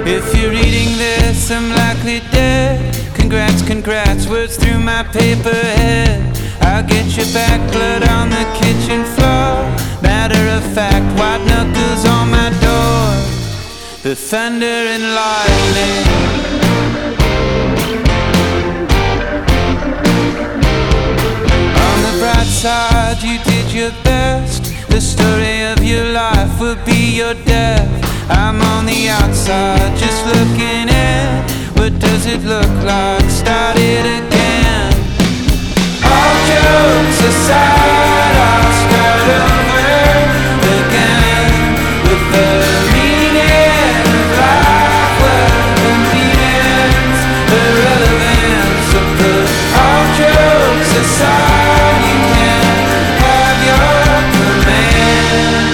If you're reading this, I'm likely dead. Congrats, congrats, words through my paper head. I'll get your back, blood on the kitchen floor. Matter of fact, white knuckles on my door. The thunder and lightning. On the bright side, you did your best. The story of your life will be your death. I'm on the outside, just looking in. What does it look like? Start it again. All jokes aside, I'll start over again with the meaning of life, what the meaning's irrelevant. So put all jokes aside, you can have your command.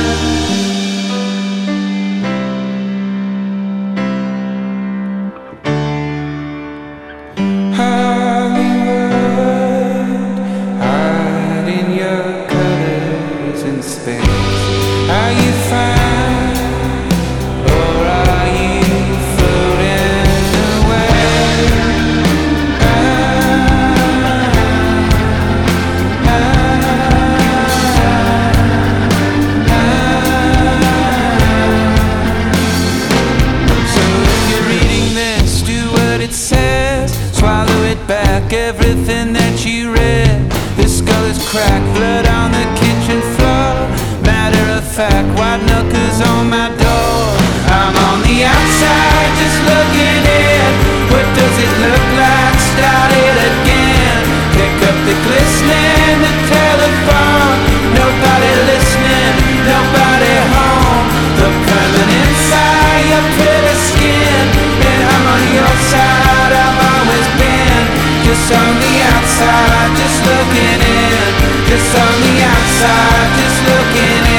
Hollywood, hiding your colors in space. Are you fine, or are you floating away? So if you're reading this, do what it says. Swallow it back, everything that you read. This skull is cracked, blood on the kitchen floor. Matter of fact, white knuckles on my door. I'm on the outside, just looking in. What does it look like? Start it again. Pick up the glistening, the telephone. Nobody listening, nobody home. The permanent side, your pretty skin. And I'm on your side, I've always been. Just on the outside, just looking in. Just on the outside, just looking in.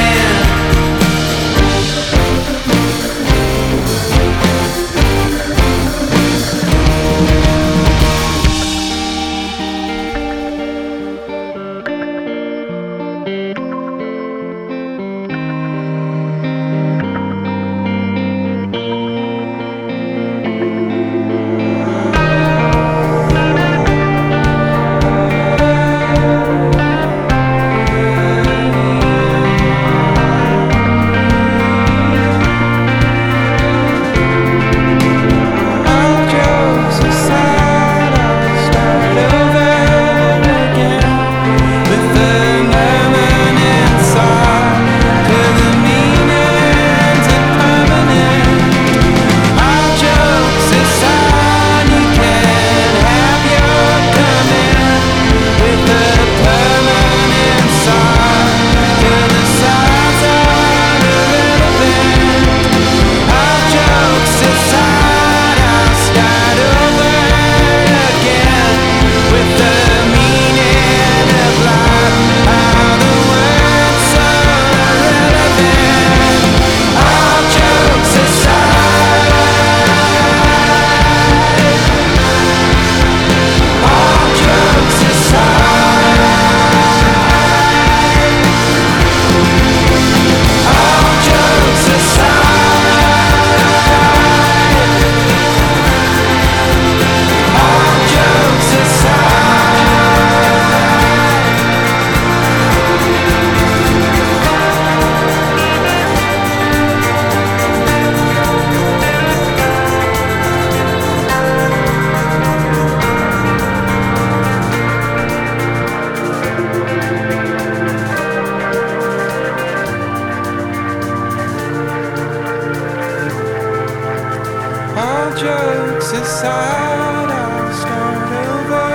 All jokes aside, I'll start over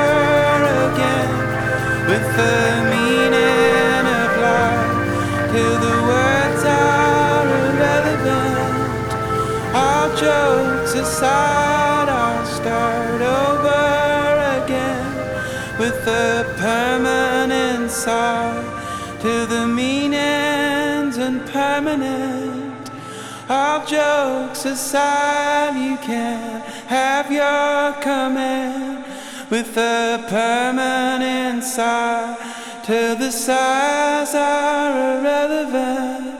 again with the meaning of life till the words are irrelevant. All jokes aside, I'll start over again with the permanent side till the meaning's impermanent. All jokes aside, you can have your command with a permanent side till the sides are irrelevant.